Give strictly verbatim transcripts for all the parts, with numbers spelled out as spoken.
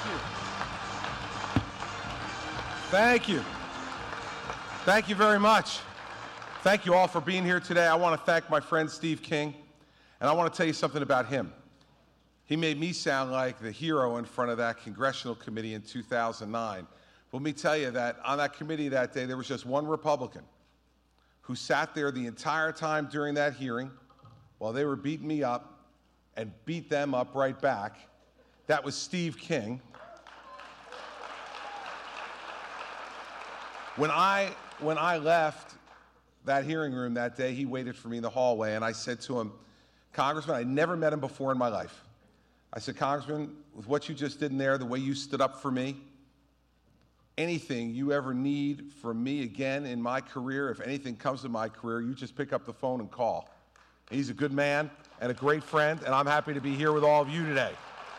you. Thank you. Thank you very much. Thank you all for being here today. I want to thank my friend Steve King, and I want to tell you something about him. He made me sound like the hero in front of that congressional committee in two thousand nine. But let me tell you that on that committee that day, there was just one Republican who sat there the entire time during that hearing while they were beating me up and beat them up right back. That was Steve King. When I, when I left that hearing room that day, he waited for me in the hallway, and I said to him, Congressman, I never met him before in my life. I said, Congressman, with what you just did in there, the way you stood up for me, anything you ever need from me again in my career, if anything comes to my career, you just pick up the phone and call. He's a good man and a great friend, and I'm happy to be here with all of you today.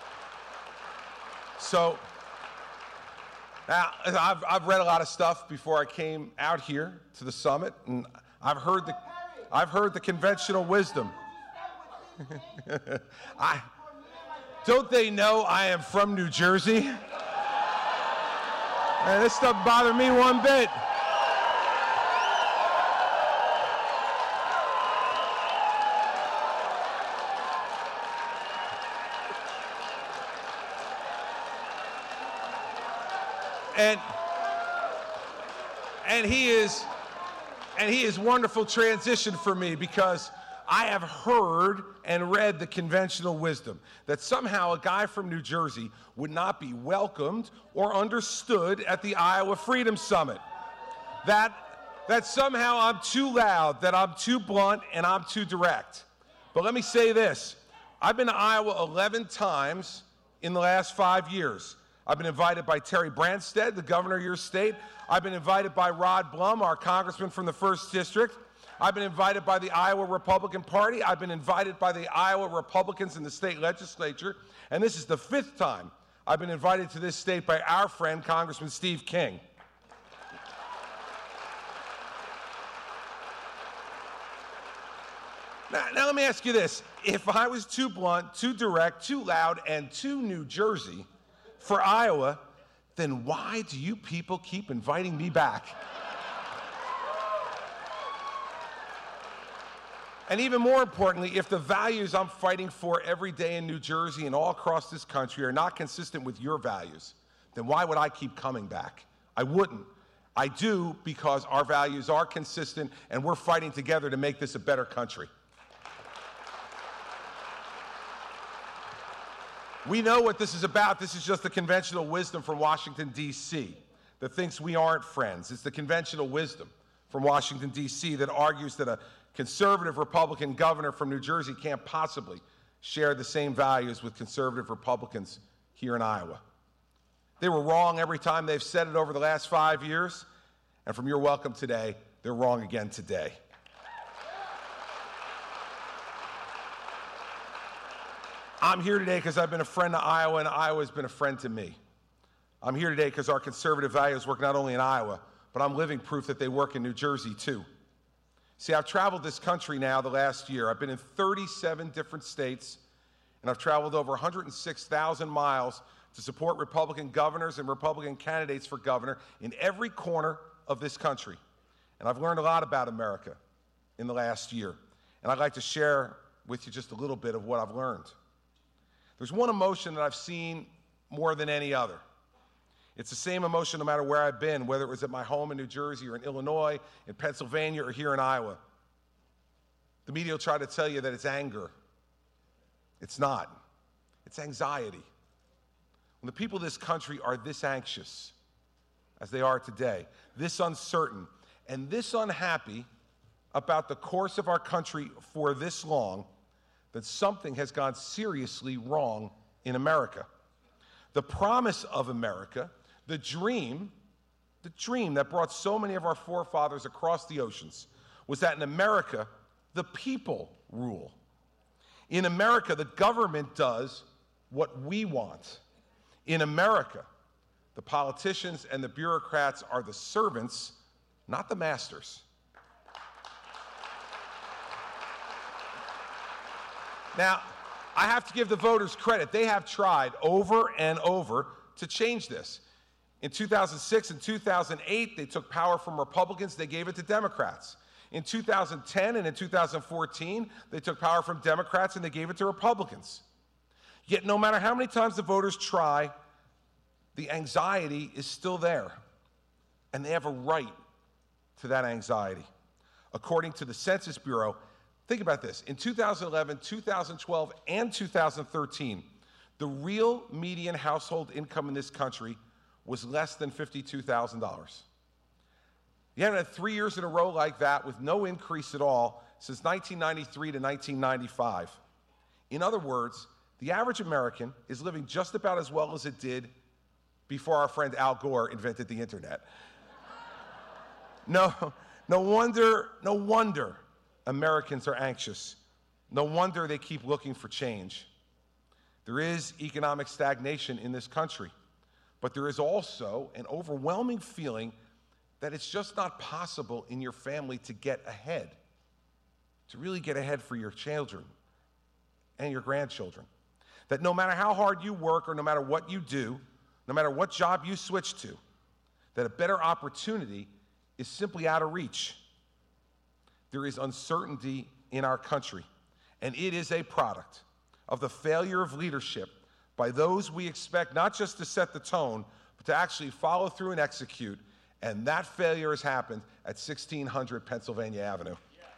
So, now, I've, I've read a lot of stuff before I came out here to the summit, and I've heard the, I've heard the conventional wisdom. I, don't they know I am from New Jersey? Man, this doesn't bother me one bit. And, and he is, and he is wonderful transition for me, because I have heard and read the conventional wisdom that somehow a guy from New Jersey would not be welcomed or understood at the Iowa Freedom Summit. That, that somehow I'm too loud, that I'm too blunt, and I'm too direct. But let me say this. I've been to Iowa eleven times in the last five years. I've been invited by Terry Branstad, the governor of your state. I've been invited by Rod Blum, our congressman from the first district. I've been invited by the Iowa Republican Party. I've been invited by the Iowa Republicans in the state legislature. And this is the fifth time I've been invited to this state by our friend, Congressman Steve King. Now, now let me ask you this. If I was too blunt, too direct, too loud, and too New Jersey for Iowa, then why do you people keep inviting me back? And even more importantly, if the values I'm fighting for every day in New Jersey and all across this country are not consistent with your values, then why would I keep coming back? I wouldn't. I do because our values are consistent and we're fighting together to make this a better country. We know what this is about. This is just the conventional wisdom from Washington, D C that thinks we aren't friends. It's the conventional wisdom from Washington, D C that argues that a conservative Republican governor from New Jersey can't possibly share the same values with conservative Republicans here in Iowa. They were wrong every time they've said it over the last five years, and from your welcome today, they're wrong again today. I'm here today because I've been a friend to Iowa, and Iowa's been a friend to me. I'm here today because our conservative values work not only in Iowa, but I'm living proof that they work in New Jersey too. See, I've traveled this country now the last year. I've been in thirty-seven different states, and I've traveled over one hundred six thousand miles to support Republican governors and Republican candidates for governor in every corner of this country. And I've learned a lot about America in the last year, and I'd like to share with you just a little bit of what I've learned. There's one emotion that I've seen more than any other. It's the same emotion no matter where I've been, whether it was at my home in New Jersey or in Illinois, in Pennsylvania, or here in Iowa. The media will try to tell you that it's anger. It's not. It's anxiety. When the people of this country are this anxious, as they are today, this uncertain, and this unhappy about the course of our country for this long, that something has gone seriously wrong in America. The promise of America, the dream, the dream that brought so many of our forefathers across the oceans, was that in America, the people rule. In America, the government does what we want. In America, the politicians and the bureaucrats are the servants, not the masters. Now, I have to give the voters credit. They have tried over and over to change this. In two thousand six and two thousand eight, they took power from Republicans, they gave it to Democrats. In two thousand ten and in two thousand fourteen, they took power from Democrats and they gave it to Republicans. Yet no matter how many times the voters try, the anxiety is still there. And they have a right to that anxiety. According to the Census Bureau, think about this, in two thousand eleven, two thousand twelve, and two thousand thirteen, the real median household income in this country was less than fifty-two thousand dollars. You haven't had three years in a row like that with no increase at all since nineteen ninety-three to nineteen ninety-five. In other words, the average American is living just about as well as it did before our friend Al Gore invented the internet. No, no wonder, no wonder Americans are anxious. No wonder they keep looking for change. There is economic stagnation in this country, but there is also an overwhelming feeling that it's just not possible in your family to get ahead, to really get ahead for your children and your grandchildren. That no matter how hard you work or no matter what you do, no matter what job you switch to, that a better opportunity is simply out of reach. There is uncertainty in our country, and it is a product of the failure of leadership by those we expect not just to set the tone, but to actually follow through and execute, and that failure has happened at sixteen hundred Pennsylvania Avenue.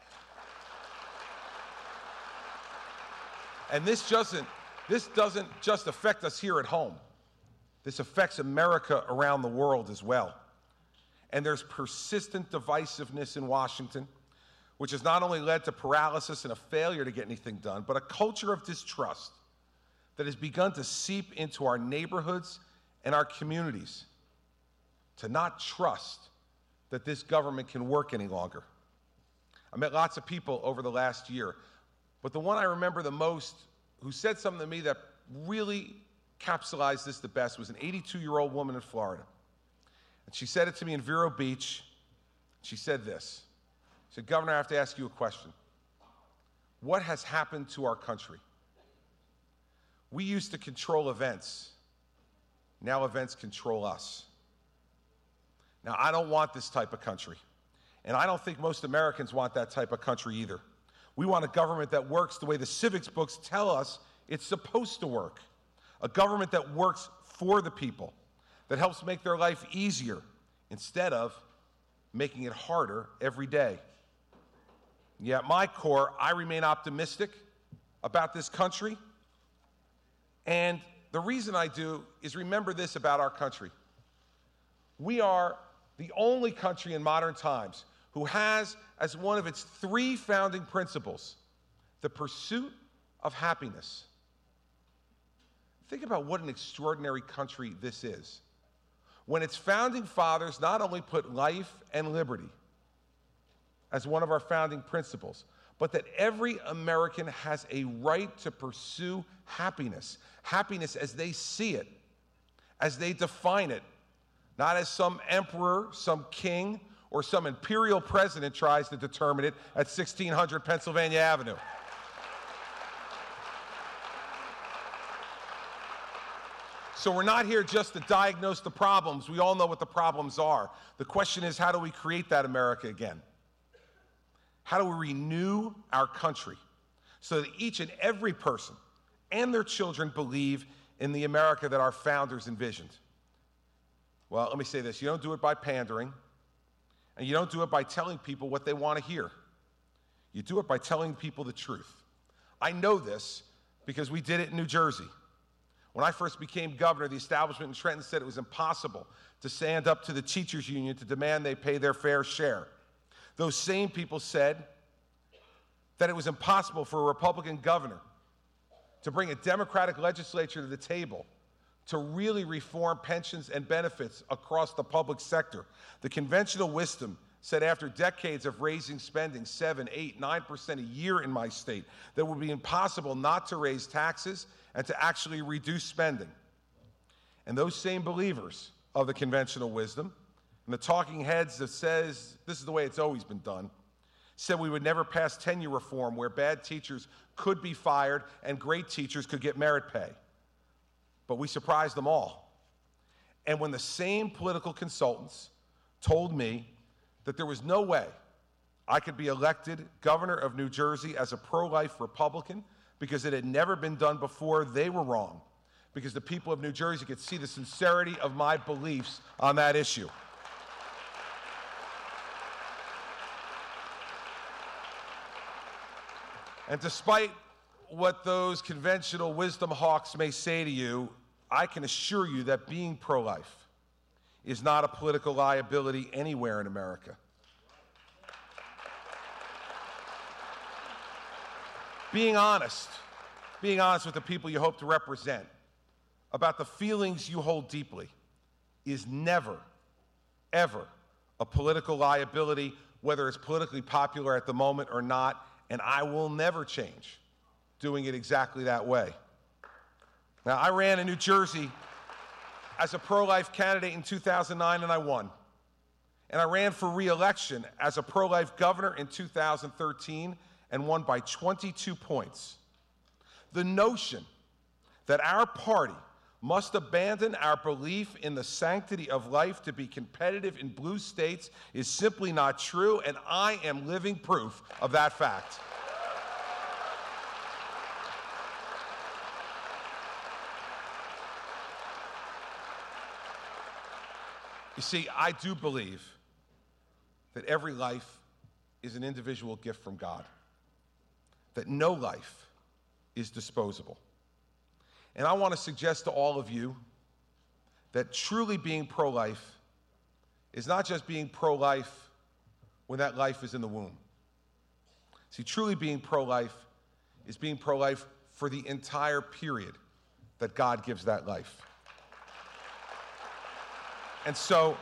And this doesn't, this doesn't just affect us here at home. This affects America around the world as well. And there's persistent divisiveness in Washington, which has not only led to paralysis and a failure to get anything done, but a culture of distrust that has begun to seep into our neighborhoods and our communities, to not trust that this government can work any longer. I met lots of people over the last year, but the one I remember the most who said something to me that really capsulized this the best was an eighty-two-year-old woman in Florida. And she said it to me in Vero Beach. She said this. She said, "Governor, I have to ask you a question. What has happened to our country? We used to control events. Now events control us." Now, I don't want this type of country. And I don't think most Americans want that type of country either. We want a government that works the way the civics books tell us it's supposed to work. A government that works for the people, that helps make their life easier instead of making it harder every day. Yet at my core, I remain optimistic about this country. And the reason I do is remember this about our country. We are the only country in modern times who has as one of its three founding principles the pursuit of happiness. Think about what an extraordinary country this is. When its founding fathers not only put life and liberty as one of our founding principles, but that every American has a right to pursue happiness. Happiness as they see it, as they define it, not as some emperor, some king, or some imperial president tries to determine it at sixteen hundred Pennsylvania Avenue. So we're not here just to diagnose the problems. We all know what the problems are. The question is, how do we create that America again? How do we renew our country so that each and every person and their children believe in the America that our founders envisioned? Well, let me say this. You don't do it by pandering, and you don't do it by telling people what they want to hear. You do it by telling people the truth. I know this because we did it in New Jersey. When I first became governor, the establishment in Trenton said it was impossible to stand up to the teachers' union to demand they pay their fair share. Those same people said that it was impossible for a Republican governor to bring a Democratic legislature to the table to really reform pensions and benefits across the public sector. The conventional wisdom said after decades of raising spending seven, eight, nine percent a year in my state, that it would be impossible not to raise taxes and to actually reduce spending. And those same believers of the conventional wisdom, and the talking heads that says this is the way it's always been done, said we would never pass tenure reform where bad teachers could be fired and great teachers could get merit pay. But we surprised them all. And when the same political consultants told me that there was no way I could be elected governor of New Jersey as a pro-life Republican because it had never been done before, they were wrong, because the people of New Jersey could see the sincerity of my beliefs on that issue. And despite what those conventional wisdom hawks may say to you, I can assure you that being pro-life is not a political liability anywhere in America. Being honest, being honest with the people you hope to represent about the feelings you hold deeply is never, ever a political liability, whether it's politically popular at the moment or not, and I will never change doing it exactly that way. Now, I ran in New Jersey as a pro-life candidate in two thousand nine, and I won. And I ran for re-election as a pro-life governor in two thousand thirteen and won by twenty-two points. The notion that our party must abandon our belief in the sanctity of life to be competitive in blue states is simply not true, and I am living proof of that fact. You see, I do believe that every life is an individual gift from God, that no life is disposable. And I want to suggest to all of you that truly being pro-life is not just being pro-life when that life is in the womb. See, truly being pro-life is being pro-life for the entire period that God gives that life. And so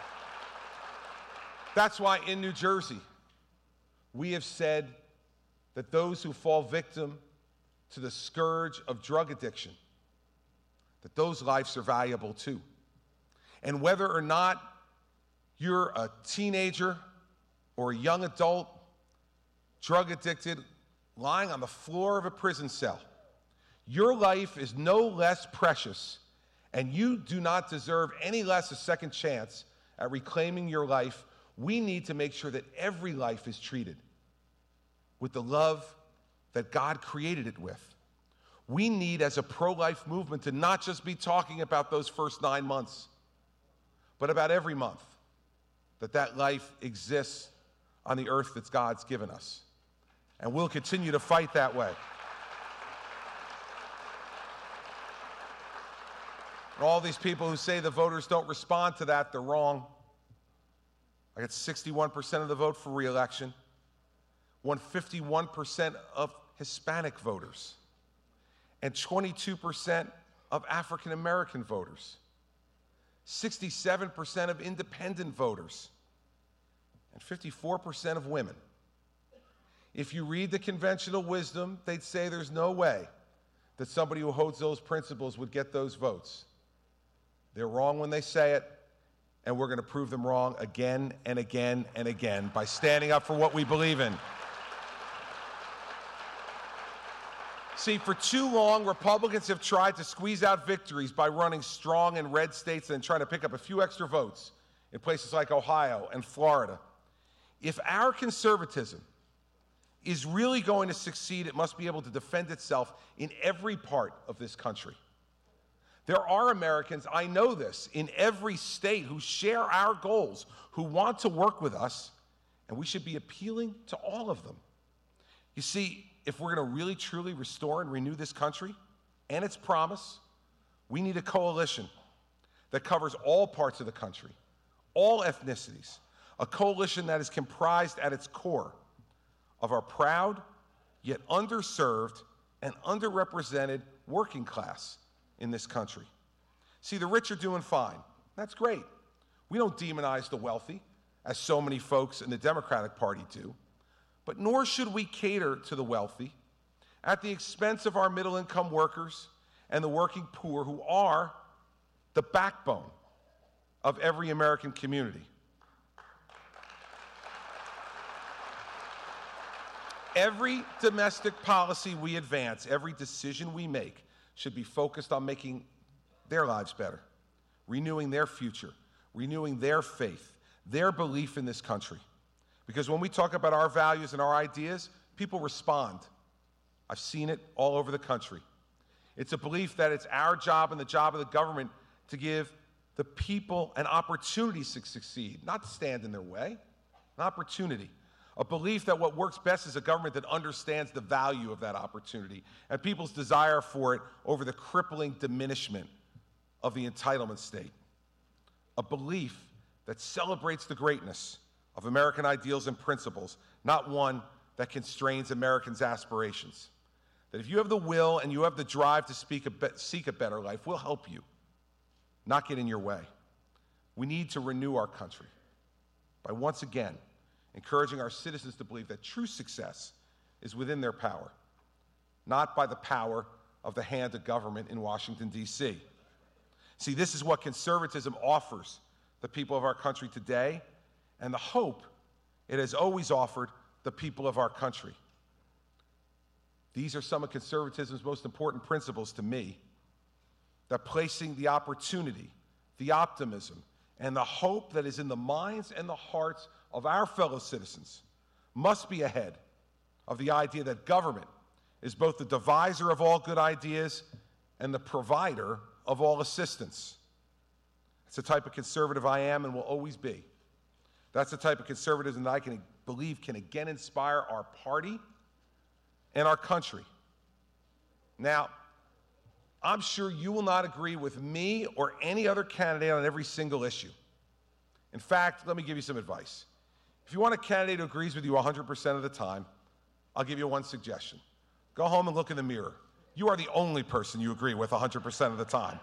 that's why in New Jersey, we have said that those who fall victim to the scourge of drug addiction, that those lives are valuable too. And whether or not you're a teenager or a young adult, drug addicted, lying on the floor of a prison cell, your life is no less precious, and you do not deserve any less a second chance at reclaiming your life. We need to make sure that every life is treated with the love that God created it with. We need, as a pro-life movement, to not just be talking about those first nine months, but about every month that that life exists on the earth that God's given us. And we'll continue to fight that way. And all these people who say the voters don't respond to that, they're wrong. I got sixty-one percent of the vote for re-election, won fifty-one percent of Hispanic voters, and twenty-two percent of African American voters, sixty-seven percent of independent voters, and fifty-four percent of women. If you read the conventional wisdom, they'd say there's no way that somebody who holds those principles would get those votes. They're wrong when they say it, and we're going to prove them wrong again and again and again by standing up for what we believe in. See, for too long, Republicans have tried to squeeze out victories by running strong in red states and trying to pick up a few extra votes in places like Ohio and Florida. If our conservatism is really going to succeed, it must be able to defend itself in every part of this country. There are Americans, I know this, in every state who share our goals, who want to work with us, and we should be appealing to all of them. You see, if we're going to really, truly restore and renew this country and its promise, we need a coalition that covers all parts of the country, all ethnicities, a coalition that is comprised at its core of our proud, yet underserved and underrepresented working class in this country. See, the rich are doing fine. That's great. We don't demonize the wealthy, as so many folks in the Democratic Party do, but nor should we cater to the wealthy at the expense of our middle-income workers and the working poor, who are the backbone of every American community. Every domestic policy we advance, every decision we make, should be focused on making their lives better, renewing their future, renewing their faith, their belief in this country. Because when we talk about our values and our ideas, people respond. I've seen it all over the country. It's a belief that it's our job and the job of the government to give the people an opportunity to succeed, not to stand in their way, an opportunity. A belief that what works best is a government that understands the value of that opportunity and people's desire for it over the crippling diminishment of the entitlement state. A belief that celebrates the greatness of American ideals and principles, not one that constrains Americans' aspirations. That if you have the will and you have the drive to speak a be- seek a better life, we'll help you, not get in your way. We need to renew our country by once again encouraging our citizens to believe that true success is within their power, not by the power of the hand of government in Washington, D C See, this is what conservatism offers the people of our country today, and the hope it has always offered the people of our country. These are some of conservatism's most important principles to me, that placing the opportunity, the optimism, and the hope that is in the minds and the hearts of our fellow citizens must be ahead of the idea that government is both the deviser of all good ideas and the provider of all assistance. It's the type of conservative I am and will always be. That's the type of conservatism that I can believe can again inspire our party and our country. Now, I'm sure you will not agree with me or any other candidate on every single issue. In fact, let me give you some advice. If you want a candidate who agrees with you one hundred percent of the time, I'll give you one suggestion. Go home and look in the mirror. You are the only person you agree with one hundred percent of the time.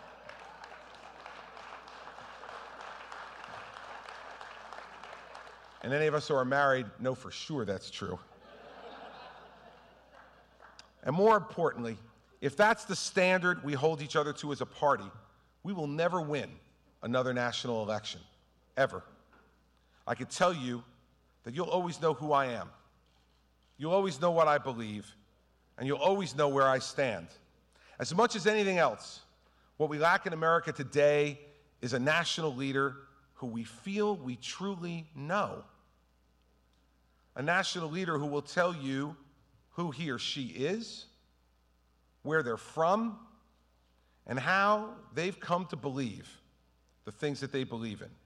And any of us who are married know for sure that's true. And more importantly, if that's the standard we hold each other to as a party, we will never win another national election, ever. I can tell you that you'll always know who I am. You'll always know what I believe, and you'll always know where I stand. As much as anything else, what we lack in America today is a national leader who we feel we truly know. A national leader who will tell you who he or she is, where they're from, and how they've come to believe the things that they believe in.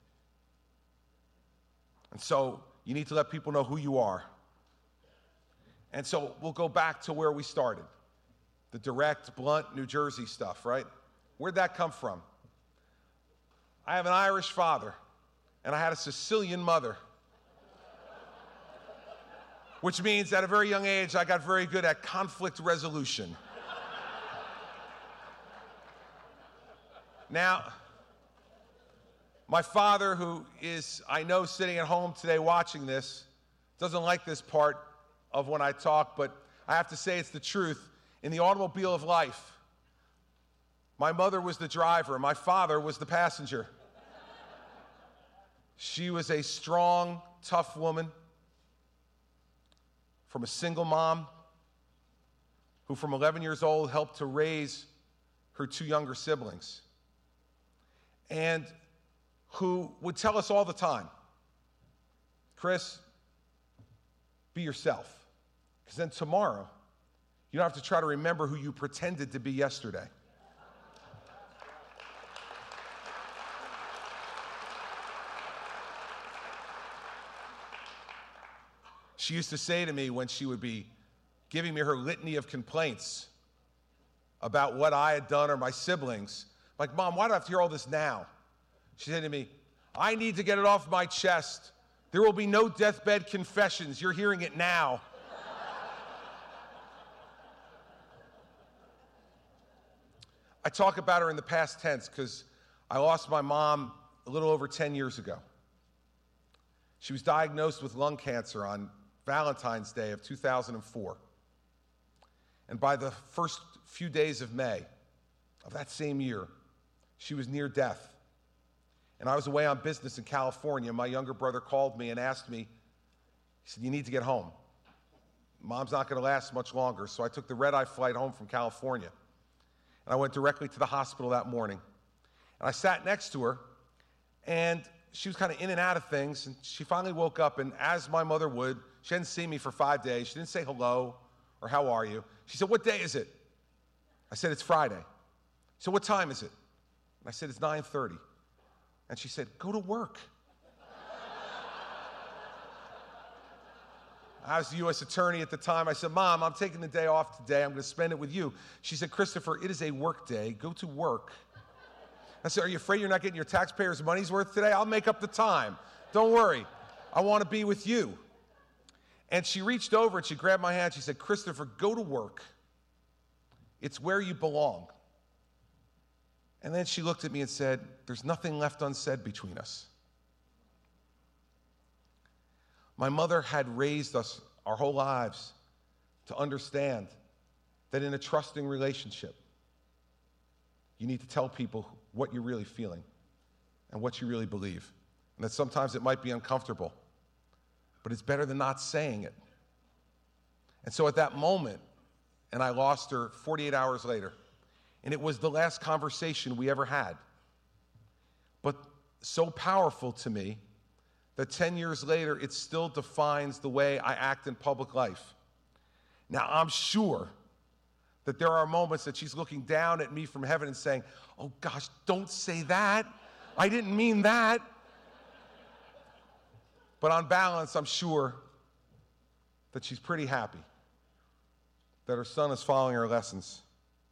And so you need to let people know who you are. And so we'll go back to where we started, the direct, blunt New Jersey stuff, right? Where'd that come from? I have an Irish father, and I had a Sicilian mother, which means at a very young age, I got very good at conflict resolution. Now, my father, who is, I know, sitting at home today watching this, doesn't like this part of when I talk, but I have to say it's the truth. In the automobile of life, my mother was the driver, my father was the passenger. She was a strong, tough woman from a single mom who from eleven years old helped to raise her two younger siblings, and who would tell us all the time, Chris, be yourself, because then tomorrow you don't have to try to remember who you pretended to be yesterday. She used to say to me when she would be giving me her litany of complaints about what I had done or my siblings, like, Mom, why do I have to hear all this now? She said to me, I need to get it off my chest. There will be no deathbed confessions. You're hearing it now. I talk about her in the past tense because I lost my mom a little over ten years ago. She was diagnosed with lung cancer on Valentine's Day of two thousand four. And by the first few days of May of that same year, she was near death. And I was away on business in California. My younger brother called me and asked me, he said, you need to get home. Mom's not going to last much longer. So I took the red-eye flight home from California. And I went directly to the hospital that morning. And I sat next to her, and she was kind of in and out of things, and she finally woke up, and as my mother would, she hadn't seen me for five days. She didn't say hello or how are you. She said, what day is it? I said, it's Friday. So what time is it? And I said, it's nine thirty. And she said, go to work. I was the U S attorney at the time. I said, Mom, I'm taking the day off today. I'm going to spend it with you. She said, Christopher, it is a work day. Go to work. I said, are you afraid you're not getting your taxpayers' money's worth today? I'll make up the time. Don't worry. I want to be with you. And she reached over and she grabbed my hand. She said, Christopher, go to work. It's where you belong. And then she looked at me and said, there's nothing left unsaid between us. My mother had raised us our whole lives to understand that in a trusting relationship, you need to tell people what you're really feeling and what you really believe. And that sometimes it might be uncomfortable, but it's better than not saying it. And so at that moment, and I lost her forty-eight hours later, and it was the last conversation we ever had, but so powerful to me that ten years later, it still defines the way I act in public life. Now, I'm sure that there are moments that she's looking down at me from heaven and saying, oh gosh, don't say that. I didn't mean that. But on balance, I'm sure that she's pretty happy that her son is following her lessons.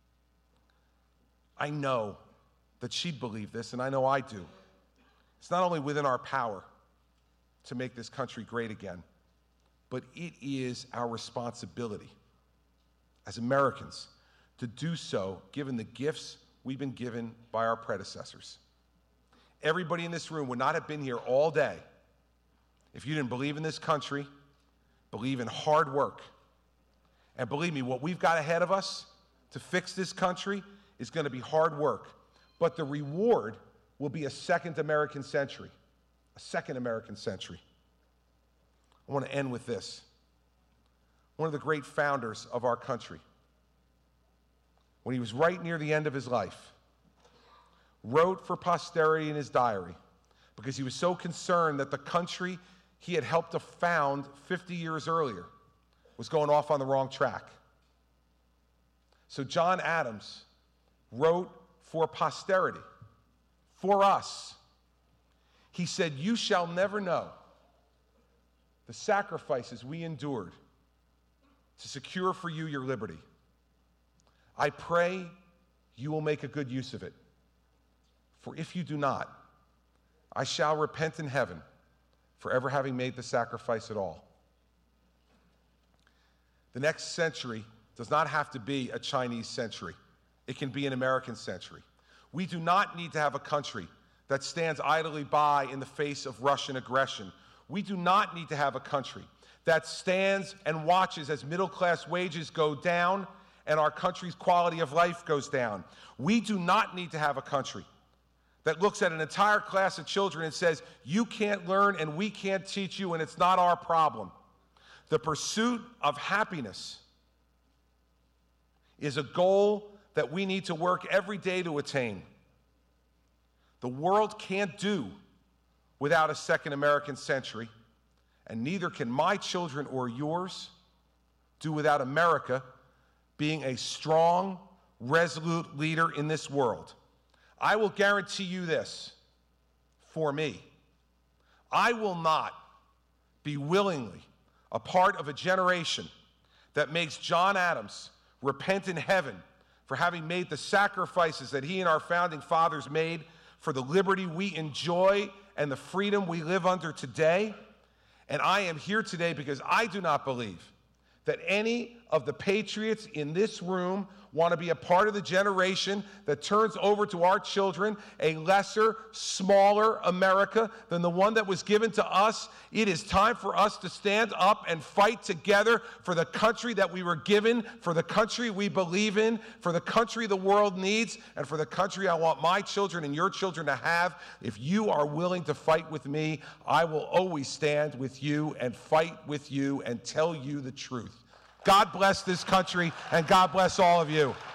I know that she'd believe this, and I know I do. It's not only within our power to make this country great again, but it is our responsibility as Americans to do so given the gifts we've been given by our predecessors. Everybody in this room would not have been here all day if you didn't believe in this country, believe in hard work. And believe me, what we've got ahead of us to fix this country is going to be hard work. But the reward will be a second American century. A second American century. I want to end with this. One of the great founders of our country, when he was right near the end of his life, wrote for posterity in his diary because he was so concerned that the country he had helped to found fifty years earlier was going off on the wrong track. So John Adams wrote for posterity, for us. He said, you shall never know the sacrifices we endured to secure for you your liberty. I pray you will make a good use of it. For if you do not, I shall repent in heaven for ever having made the sacrifice at all. The next century does not have to be a Chinese century. It can be an American century. We do not need to have a country that stands idly by in the face of Russian aggression. We do not need to have a country that stands and watches as middle-class wages go down and our country's quality of life goes down. We do not need to have a country that looks at an entire class of children and says, you can't learn and we can't teach you and it's not our problem. The pursuit of happiness is a goal that we need to work every day to attain. The world can't do without a second American century, and neither can my children or yours do without America being a strong, resolute leader in this world. I will guarantee you this, for me, I will not be willingly a part of a generation that makes John Adams repent in heaven for having made the sacrifices that he and our founding fathers made for the liberty we enjoy and the freedom we live under today. And I am here today because I do not believe that any of the patriots in this room want to be a part of the generation that turns over to our children a lesser, smaller America than the one that was given to us. It is time for us to stand up and fight together for the country that we were given, for the country we believe in, for the country the world needs, and for the country I want my children and your children to have. If you are willing to fight with me, I will always stand with you and fight with you and tell you the truth. God bless this country, and God bless all of you.